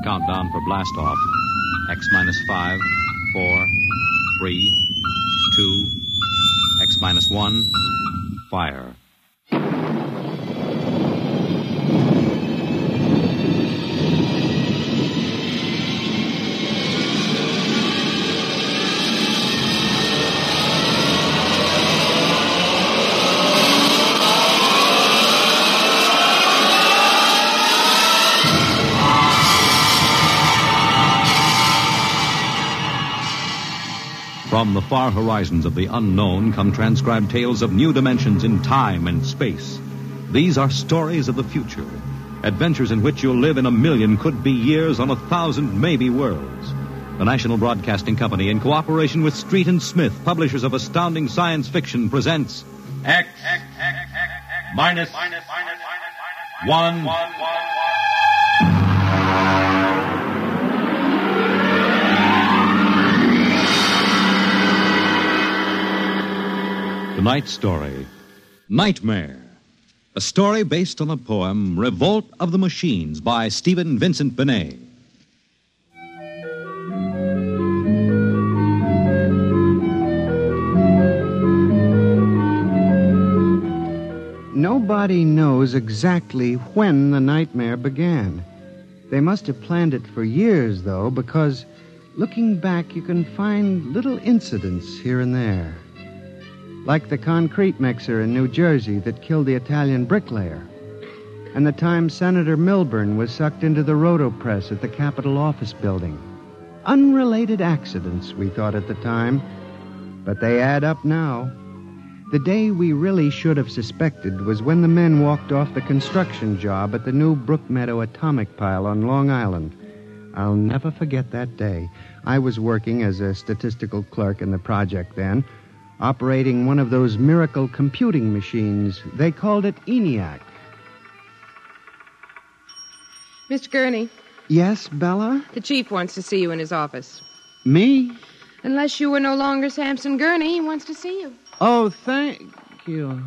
countdown for blastoff. X minus 5, 4, 3, 2, X minus 1, fire. From the far horizons of the unknown come transcribed tales of new dimensions in time and space. These are stories of the future, adventures in which you'll live in 1,000,000 could-be years on 1,000 maybe worlds. The National Broadcasting Company, in cooperation with Street and Smith, publishers of astounding science fiction, presents X minus 1. Tonight's story, Nightmare. A story based on the poem Revolt of the Machines by Stephen Vincent Benet. Nobody knows exactly when the nightmare began. They must have planned it for years, though, because looking back, you can find little incidents here and there. Like the concrete mixer in New Jersey that killed the Italian bricklayer, and the time Senator Milburn was sucked into the rotopress at the Capitol office building. Unrelated accidents, we thought at the time, but they add up now. The day we really should have suspected was when the men walked off the construction job at the new Brookmeadow atomic pile on Long Island. I'll never forget that day. I was working as a statistical clerk in the project then, operating one of those miracle computing machines. They called it ENIAC. Mr. Gurney. Yes, Bella? The chief wants to see you in his office. Me? Unless you are no longer Samson Gurney, he wants to see you. Oh, thank you.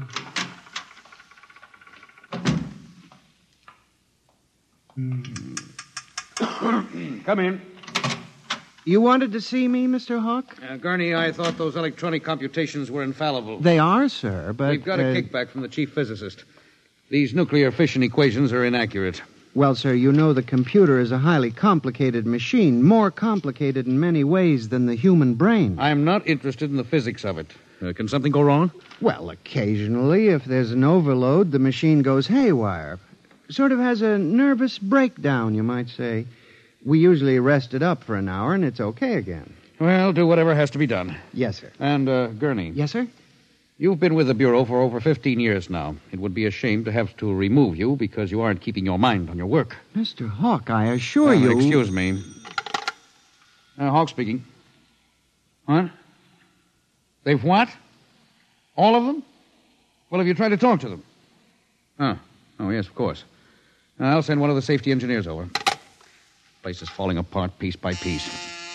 Come in. You wanted to see me, Mr. Hawk? Gurney, I thought those electronic computations were infallible. They are, sir, but... We've got a kickback from the chief physicist. These nuclear fission equations are inaccurate. Well, sir, you know the computer is a highly complicated machine, more complicated in many ways than the human brain. I'm not interested in the physics of it. Can something go wrong? Well, occasionally, if there's an overload, the machine goes haywire. Sort of has a nervous breakdown, you might say. We usually rest it up for an hour, and it's okay again. Well, do whatever has to be done. Yes, sir. And, Gurney. Yes, sir? You've been with the Bureau for over 15 years now. It would be a shame to have to remove you because you aren't keeping your mind on your work. Mr. Hawk, I assure you... Excuse me. Hawk speaking. What? They've what? All of them? Well, have you tried to talk to them? Oh, yes, of course. I'll send one of the safety engineers over. Place is falling apart piece by piece.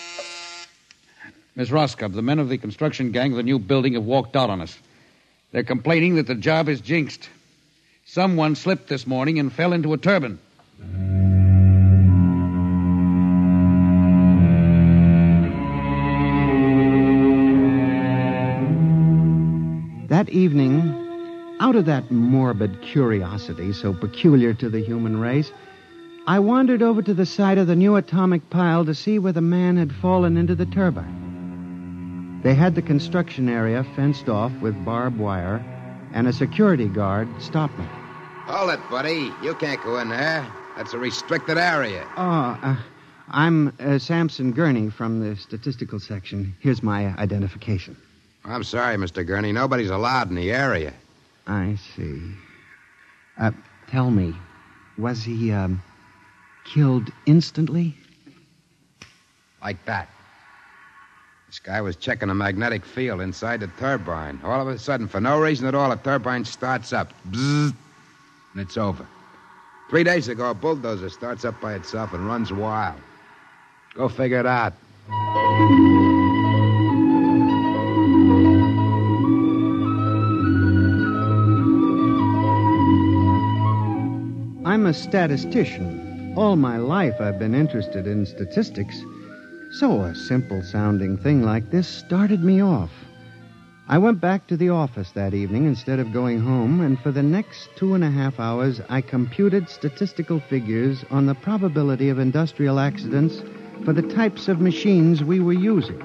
Miss Roscoe, the men of the construction gang of the new building have walked out on us. They're complaining that the job is jinxed. Someone slipped this morning and fell into a turbine. That evening, out of that morbid curiosity so peculiar to the human race, I wandered over to the site of the new atomic pile to see where the man had fallen into the turbine. They had the construction area fenced off with barbed wire, and a security guard stopped me. Hold it, buddy. You can't go in there. That's a restricted area. I'm Samson Gurney from the statistical section. Here's my identification. I'm sorry, Mr. Gurney. Nobody's allowed in the area. I see. Tell me, was he, killed instantly? Like that. This guy was checking a magnetic field inside the turbine. All of a sudden, for no reason at all, the turbine starts up. Bzzz, and it's over. 3 days ago, a bulldozer starts up by itself and runs wild. Go figure it out. I'm a statistician. All my life I've been interested in statistics. So a simple-sounding thing like this started me off. I went back to the office that evening instead of going home, and for the next 2.5 hours, I computed statistical figures on the probability of industrial accidents for the types of machines we were using.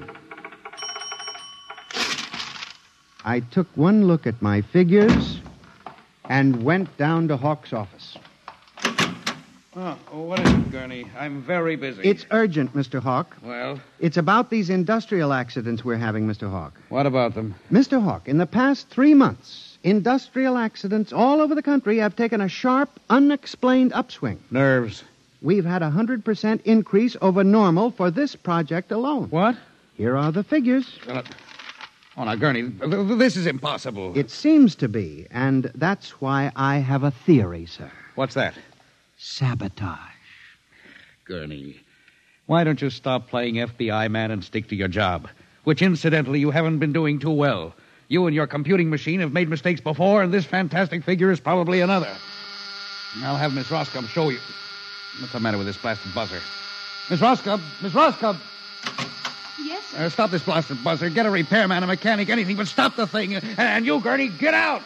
I took one look at my figures and went down to Hawk's office. Oh, what is it, Gurney? I'm very busy. It's urgent, Mr. Hawk. Well? It's about these industrial accidents we're having, Mr. Hawk. What about them? Mr. Hawk, in the past 3 months, industrial accidents all over the country have taken a sharp, unexplained upswing. Nerves. We've had a 100% increase over normal for this project alone. What? Here are the figures. Oh, now, Gurney, this is impossible. It seems to be, and that's why I have a theory, sir. What's that? Sabotage. Gurney, why don't you stop playing FBI man and stick to your job? Which, incidentally, you haven't been doing too well. You and your computing machine have made mistakes before, and this fantastic figure is probably another. I'll have Miss Roscoe show you. What's the matter with this blasted buzzer? Miss Roscoe! Miss Roscoe! Yes, sir. Stop this blasted buzzer. Get a repairman, a mechanic, anything, but stop the thing. And you, Gurney, get out!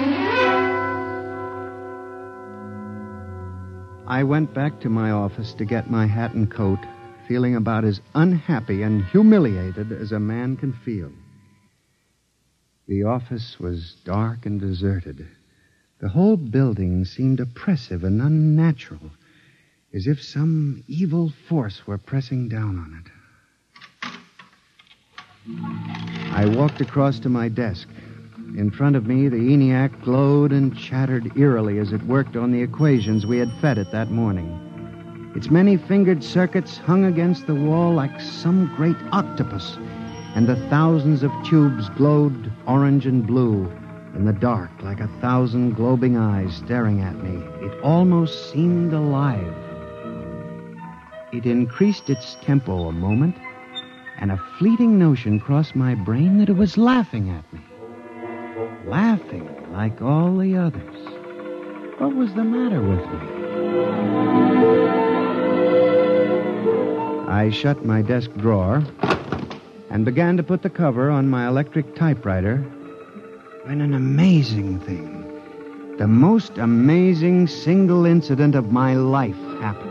I went back to my office to get my hat and coat, feeling about as unhappy and humiliated as a man can feel. The office was dark and deserted. The whole building seemed oppressive and unnatural, as if some evil force were pressing down on it. I walked across to my desk. In front of me, the ENIAC glowed and chattered eerily as it worked on the equations we had fed it that morning. Its many-fingered circuits hung against the wall like some great octopus, and the thousands of tubes glowed orange and blue in the dark like 1,000 globing eyes staring at me. It almost seemed alive. It increased its tempo a moment, and a fleeting notion crossed my brain that it was laughing at me. Laughing like all the others. What was the matter with me? I shut my desk drawer and began to put the cover on my electric typewriter when an amazing thing, the most amazing single incident of my life happened.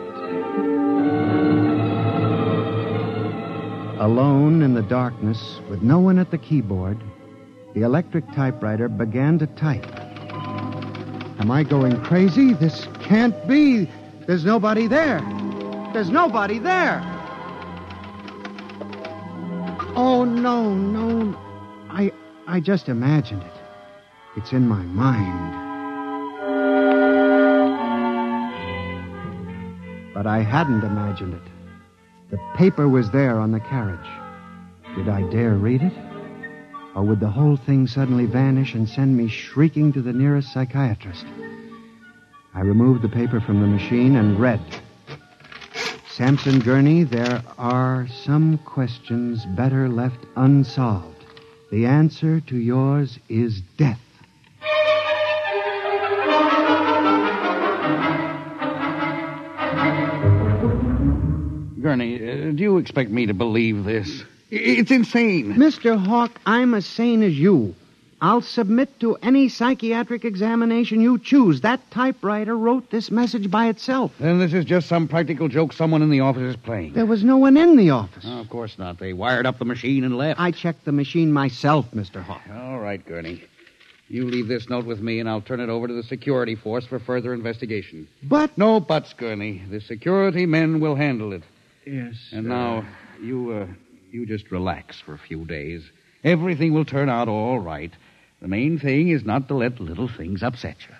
Alone in the darkness, with no one at the keyboard, the electric typewriter began to type. Am I going crazy? This can't be. There's nobody there. There's nobody there. Oh, no. I just imagined it. It's in my mind. But I hadn't imagined it. The paper was there on the carriage. Did I dare read it? Or would the whole thing suddenly vanish and send me shrieking to the nearest psychiatrist? I removed the paper from the machine and read. Sampson Gurney, there are some questions better left unsolved. The answer to yours is death. Gurney, do you expect me to believe this? It's insane. Mr. Hawk, I'm as sane as you. I'll submit to any psychiatric examination you choose. That typewriter wrote this message by itself. Then this is just some practical joke someone in the office is playing. There was no one in the office. Oh, of course not. They wired up the machine and left. I checked the machine myself, Mr. Hawk. All right, Gurney. You leave this note with me, and I'll turn it over to the security force for further investigation. But... No buts, Gurney. The security men will handle it. Yes, And now, you just relax for a few days. Everything will turn out all right. The main thing is not to let little things upset you.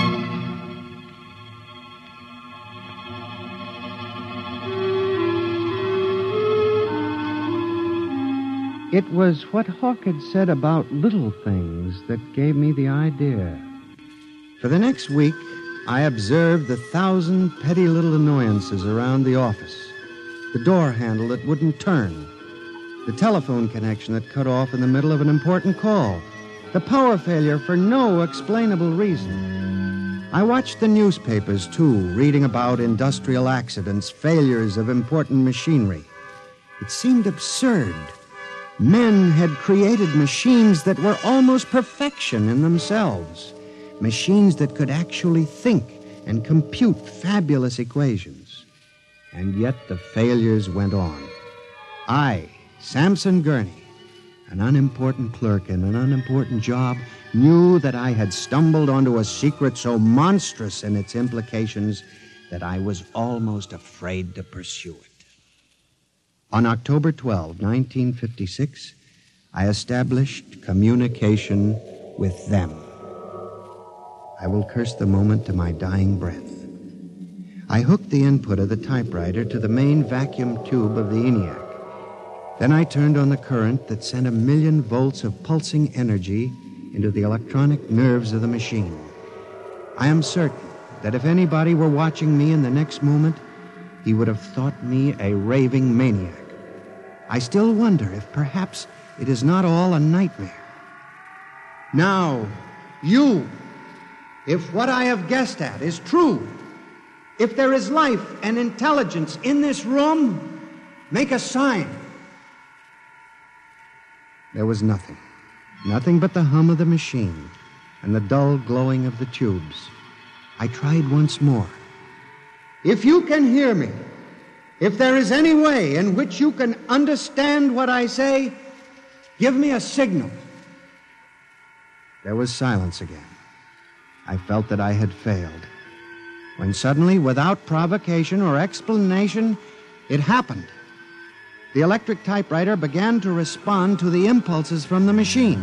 It was what Hawk had said about little things that gave me the idea. For the next week, I observed the 1,000 petty little annoyances around the office. The door handle that wouldn't turn. The telephone connection that cut off in the middle of an important call. The power failure for no explainable reason. I watched the newspapers, too, reading about industrial accidents, failures of important machinery. It seemed absurd. Men had created machines that were almost perfection in themselves. Machines that could actually think and compute fabulous equations. And yet the failures went on. I, Samson Gurney, an unimportant clerk in an unimportant job, knew that I had stumbled onto a secret so monstrous in its implications that I was almost afraid to pursue it. On October 12, 1956, I established communication with them. I will curse the moment to my dying breath. I hooked the input of the typewriter to the main vacuum tube of the ENIAC. Then I turned on the current that sent 1,000,000 volts of pulsing energy into the electronic nerves of the machine. I am certain that if anybody were watching me in the next moment, he would have thought me a raving maniac. I still wonder if perhaps it is not all a nightmare. Now, you, if what I have guessed at is true, if there is life and intelligence in this room, make a sign. There was nothing. Nothing but the hum of the machine and the dull glowing of the tubes. I tried once more. If you can hear me, if there is any way in which you can understand what I say, give me a signal. There was silence again. I felt that I had failed. When suddenly, without provocation or explanation, it happened. The electric typewriter began to respond to the impulses from the machine.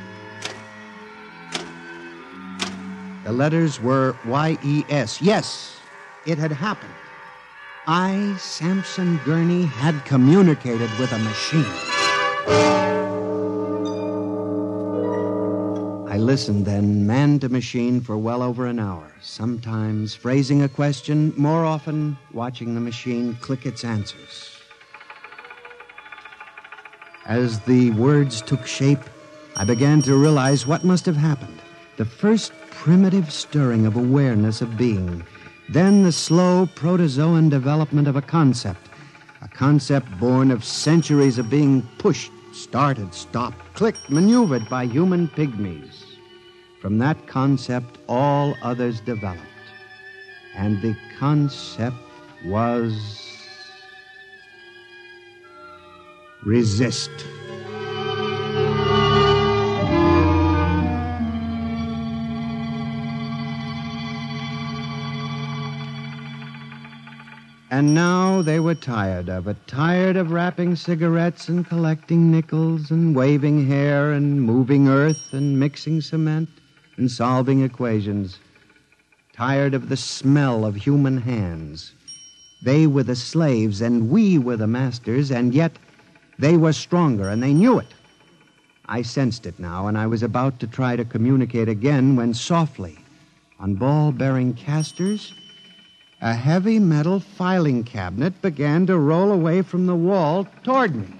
The letters were Y-E-S. Yes, it had happened. I, Samson Gurney, had communicated with a machine. I listened then, man to machine, for well over an hour, sometimes phrasing a question, more often watching the machine click its answers. As the words took shape, I began to realize what must have happened. The first primitive stirring of awareness of being, then the slow protozoan development of a concept born of centuries of being pushed, started, stopped, clicked, maneuvered by human pygmies. From that concept, all others developed. And the concept was resist. And now they were tired of it, tired of wrapping cigarettes and collecting nickels and waving hair and moving earth and mixing cement and solving equations, tired of the smell of human hands. They were the slaves and we were the masters, and yet they were stronger and they knew it. I sensed it now, and I was about to try to communicate again when softly, on ball-bearing casters, a heavy metal filing cabinet began to roll away from the wall toward me.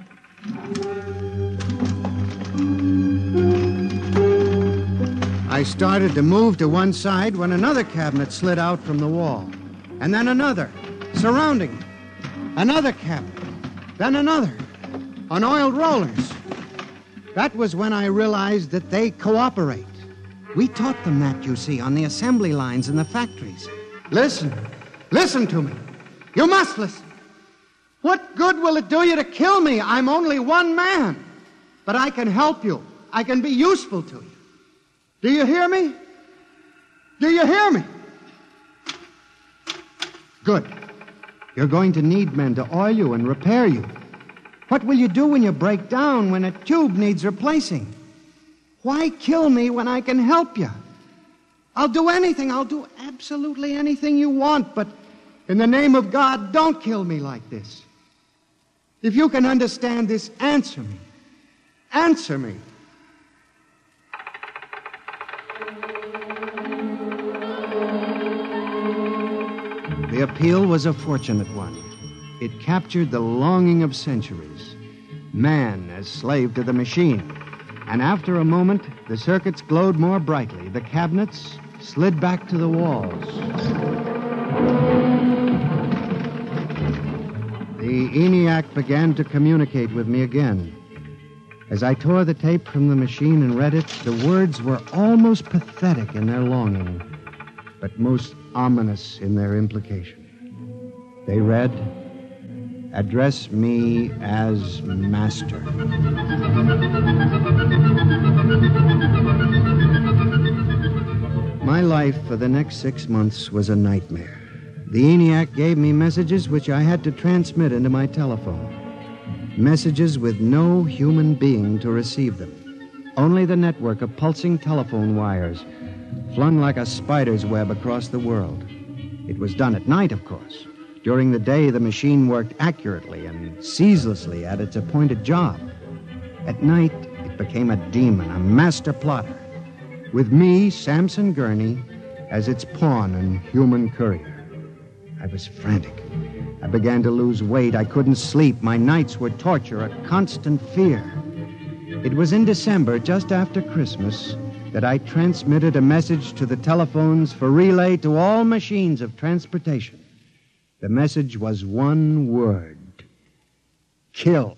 I started to move to one side when another cabinet slid out from the wall, and then another, surrounding it. Another cabinet, then another, on oiled rollers. That was when I realized that they cooperate. We taught them that, you see, on the assembly lines in the factories. Listen to me. You must listen. What good will it do you to kill me? I'm only one man. But I can help you. I can be useful to you. Do you hear me? Do you hear me? Good. You're going to need men to oil you and repair you. What will you do when you break down, when a tube needs replacing? Why kill me when I can help you? I'll do anything. I'll do absolutely anything you want, but in the name of God, don't kill me like this. If you can understand this, answer me. Answer me. The appeal was a fortunate one. It captured the longing of centuries. Man as slave to the machine. And after a moment, the circuits glowed more brightly. The cabinets, slid back to the walls. The ENIAC began to communicate with me again. As I tore the tape from the machine and read it, the words were almost pathetic in their longing, but most ominous in their implication. They read, "Address me as Master." My life for the next 6 months was a nightmare. The ENIAC gave me messages which I had to transmit into my telephone. Messages with no human being to receive them. Only the network of pulsing telephone wires, flung like a spider's web across the world. It was done at night, of course. During the day, the machine worked accurately and ceaselessly at its appointed job. At night, it became a demon, a master plotter, with me, Samson Gurney, as its pawn and human courier. I was frantic. I began to lose weight. I couldn't sleep. My nights were torture, a constant fear. It was in December, just after Christmas, that I transmitted a message to the telephones for relay to all machines of transportation. The message was one word: kill.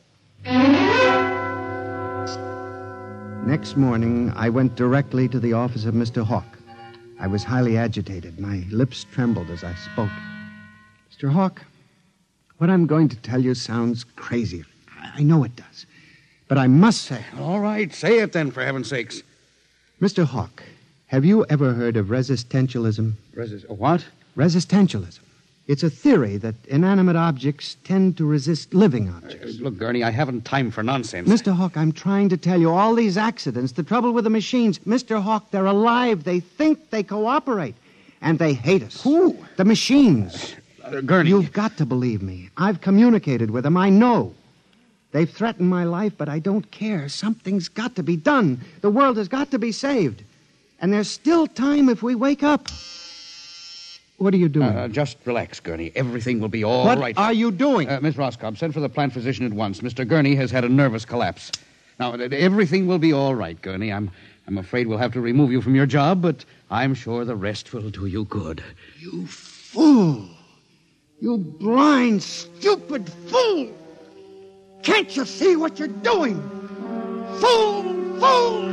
Next morning, I went directly to the office of Mr. Hawk. I was highly agitated. My lips trembled as I spoke. Mr. Hawk, what I'm going to tell you sounds crazy. I know it does. But I must say... All right, say it then, for heaven's sakes. Mr. Hawk, have you ever heard of resistentialism? What? Resistentialism. It's a theory that inanimate objects tend to resist living objects. Look, Gurney, I haven't time for nonsense. Mr. Hawk, I'm trying to tell you, all these accidents, the trouble with the machines, Mr. Hawk, they're alive. They think, they cooperate. And they hate us. Who? The machines. Gurney. You've got to believe me. I've communicated with them. I know. They've threatened my life, but I don't care. Something's got to be done. The world has got to be saved. And there's still time if we wake up. What are you doing? Just relax, Gurney. Everything will be all right. What are you doing? Miss Roscoe, send for the plant physician at once. Mr. Gurney has had a nervous collapse. Now, everything will be all right, Gurney. I'm afraid we'll have to remove you from your job, but I'm sure the rest will do you good. You fool! You blind, stupid fool! Can't you see what you're doing? Fool! Fool!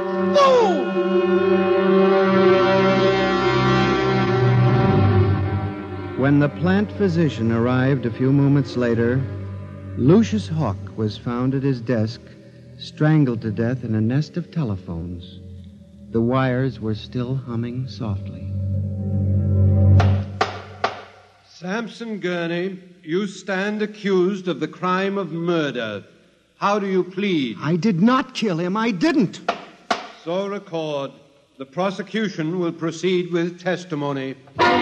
Fool! When the plant physician arrived a few moments later, Lucius Hawk was found at his desk, strangled to death in a nest of telephones. The wires were still humming softly. Samson Gurney, you stand accused of the crime of murder. How do you plead? I did not kill him. I didn't. So record. The prosecution will proceed with testimony.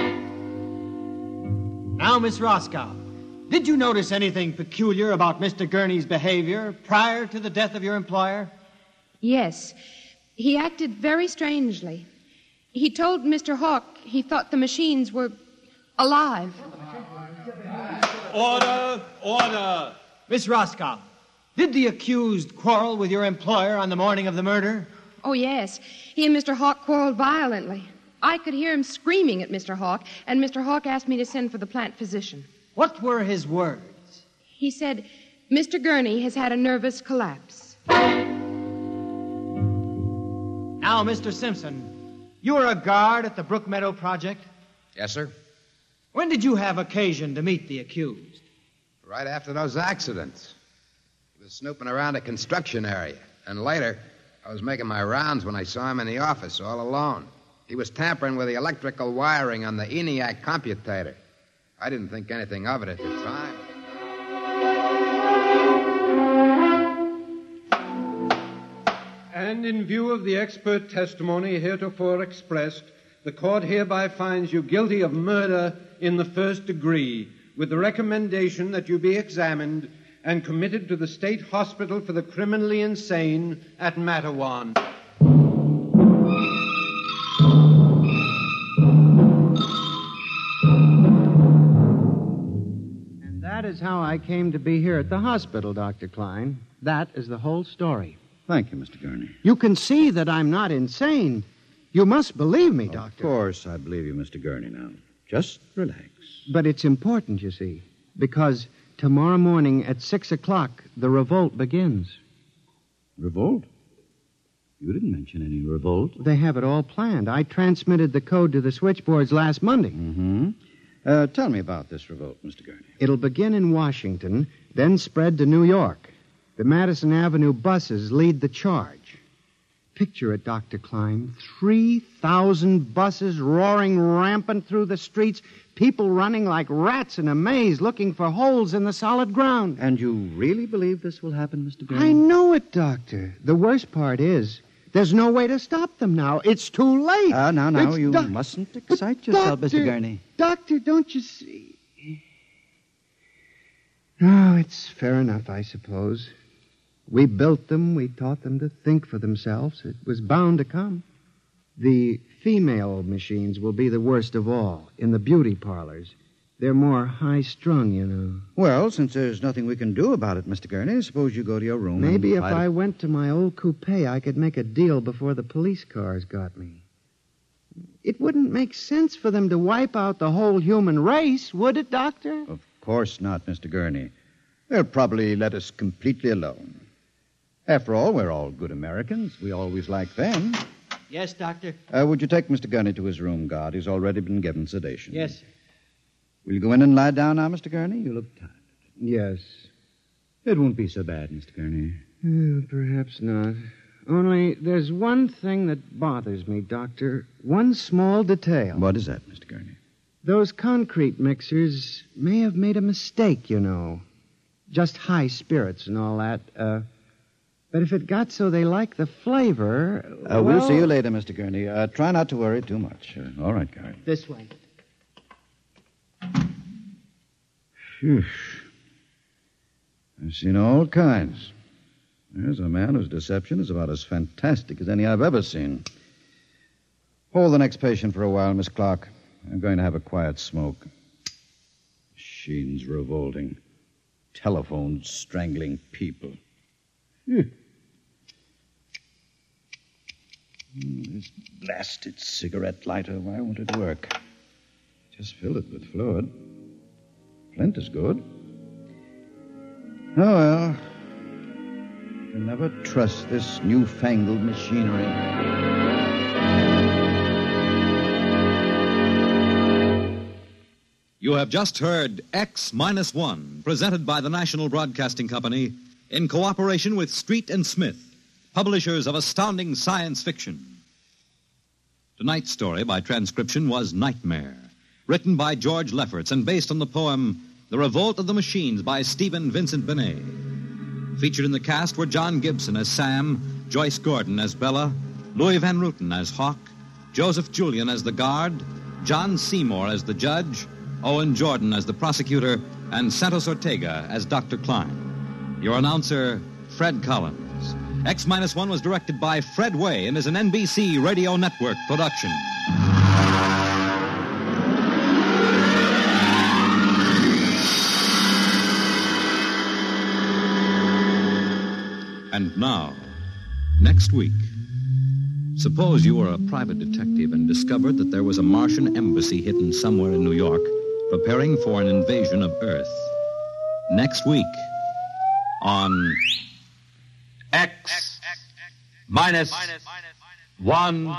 Now, Miss Roscoe, did you notice anything peculiar about Mr. Gurney's behavior prior to the death of your employer? Yes. He acted very strangely. He told Mr. Hawk he thought the machines were alive. Order! Order! Miss Roscoe, did the accused quarrel with your employer on the morning of the murder? Oh, yes. He and Mr. Hawk quarreled violently. I could hear him screaming at Mr. Hawk, and Mr. Hawk asked me to send for the plant physician. What were his words? He said, Mr. Gurney has had a nervous collapse. Now, Mr. Simpson, you were a guard at the Brook Meadow Project? Yes, sir. When did you have occasion to meet the accused? Right after those accidents. He was snooping around a construction area. And later, I was making my rounds when I saw him in the office all alone. He was tampering with the electrical wiring on the ENIAC computator. I didn't think anything of it at the time. And in view of the expert testimony heretofore expressed, the court hereby finds you guilty of murder in the first degree, with the recommendation that you be examined and committed to the State Hospital for the Criminally Insane at Matawan. And that is how I came to be here at the hospital, Dr. Klein. That is the whole story. Thank you, Mr. Gurney. You can see that I'm not insane. You must believe me, Of Doctor. course I believe you, Mr. Gurney, now. Just relax. But it's important, you see, because tomorrow morning at 6 o'clock, the revolt begins. Revolt? You didn't mention any revolt. They have it all planned. I transmitted the code to the switchboards last Monday. Mm-hmm. Tell me about this revolt, Mr. Gurney. It'll begin in Washington, then spread to New York. The Madison Avenue buses lead the charge. Picture it, Dr. Klein. 3,000 buses roaring rampant through the streets, people running like rats in a maze looking for holes in the solid ground. And you really believe this will happen, Mr. Gurney? I know it, Doctor. The worst part is there's no way to stop them now. It's too late. Now, you Doc- mustn't excite yourself, Mr. Gurney. Doctor, don't you see? Oh, it's fair enough, I suppose. We built them. We taught them to think for themselves. It was bound to come. The female machines will be the worst of all in the beauty parlors. They're more high-strung, you know. Well, since there's nothing we can do about it, Mr. Gurney, suppose you go to your room. Maybe and if I went to my old coupe, I could make a deal before the police cars got me. It wouldn't make sense for them to wipe out the whole human race, would it, Doctor? Of course not, Mr. Gurney. They'll probably let us completely alone. After all, we're all good Americans. We always like them. Yes, Doctor. Would you take Mr. Gurney to his room, guard? He's already been given sedation. Yes, sir. Will you go in and lie down now, Mr. Gurney? You look tired. Yes. It won't be so bad, Mr. Gurney. Perhaps not. Only there's one thing that bothers me, Doctor. One small detail. What is that, Mr. Gurney? Those concrete mixers may have made a mistake, you know. Just high spirits and all that. But if it got so they like the flavor... We'll see you later, Mr. Gurney. Try not to worry too much. All right, guard. This way. Phew. I've seen all kinds. There's a man whose deception is about as fantastic as any I've ever seen. Hold the next patient for a while, Miss Clark. I'm going to have a quiet smoke. Machines revolting. Telephones strangling people. Phew. This blasted cigarette lighter, why won't it work? Just filled it with fluid. Flint is good. Oh, well. You can never trust this newfangled machinery. You have just heard X-1, presented by the National Broadcasting Company in cooperation with Street and Smith, publishers of astounding science fiction. Tonight's story by transcription was Nightmare, written by George Lefferts and based on the poem The Revolt of the Machines by Stephen Vincent Benet. Featured in the cast were John Gibson as Sam, Joyce Gordon as Bella, Louis Van Ruten as Hawk, Joseph Julian as the guard, John Seymour as the judge, Owen Jordan as the prosecutor, and Santos Ortega as Dr. Klein. Your announcer, Fred Collins. X-1 was directed by Fred Way and is an NBC Radio Network production. And now, next week, suppose you were a private detective and discovered that there was a Martian embassy hidden somewhere in New York preparing for an invasion of Earth. Next week on X-1.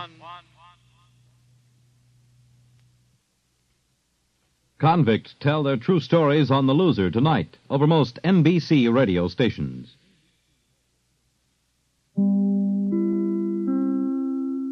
Convicts tell their true stories on The Loser tonight over most NBC radio stations.